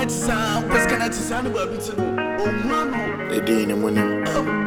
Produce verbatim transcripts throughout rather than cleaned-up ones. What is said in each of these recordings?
cannot sound, what's cannot sound about it? Oh, man, they did in the morning.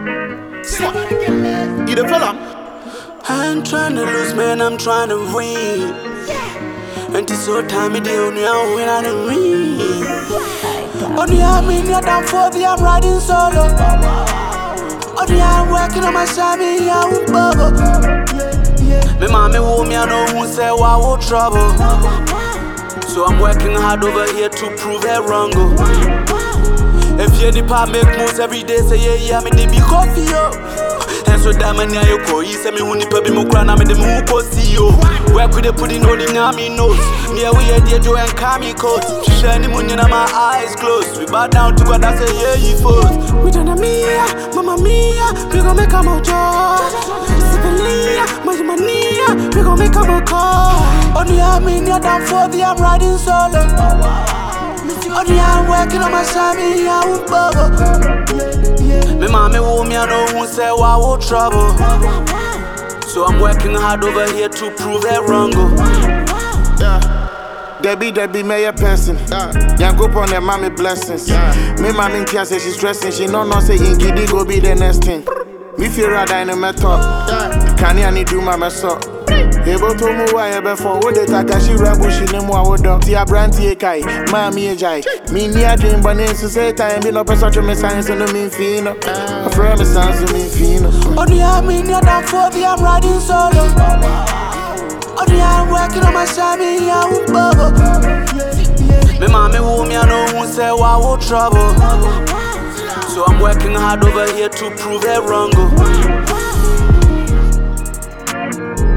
You the fella? I ain't trying to lose, man, I'm trying to win. And it's so time it is when I win, I don't win. Only I'm in your down for the I'm riding solo. Only I'm working on my side, me, I won't bubble. Me mommy want me, I know who say why I will trouble. So I'm working hard over here to prove it wrong. If you the part make moves every day, say yeah, yeah, me they be coffee, yo. And so that man, you call, he say me who need to be more crown, I'm the move for C E O. Where could they put in all the army notes? Near we had the Joe and Kami coats. Shining moon in my eyes closed. We bow down to God, I say yeah, you first. We done a mia, mama mia, we gon' make a mojo. Sibilia, my mania, we gon' make a mojo. Only I'm in your down for the I'm riding solo. Only I'm working on my side, me, I won't bubble. Me mommy want me, I know who say why I will trouble. So I'm working hard over here to prove it wrong. Yeah. Debbie, Debbie, mayor person. Yeah. Young go on their mommy blessings. Yeah. Me mommy can't say she's stressing. She know not say Inky go be the next thing. Me feel rather in the metal. Yeah. Can you need do my mess up? Able to move why before what they take a she rabush in the more dog. See a brandy kai, mammy a jai. Me near dream, but names to say time, be no person to me science and no mean fino. A friend is sans to mean fino. Only I'm in your down for the I'm riding solo. Only I'm working on my side, me, I won't bubble. Me mommy want me, I know who say why I will trouble. So I'm working hard over here to prove it wrong.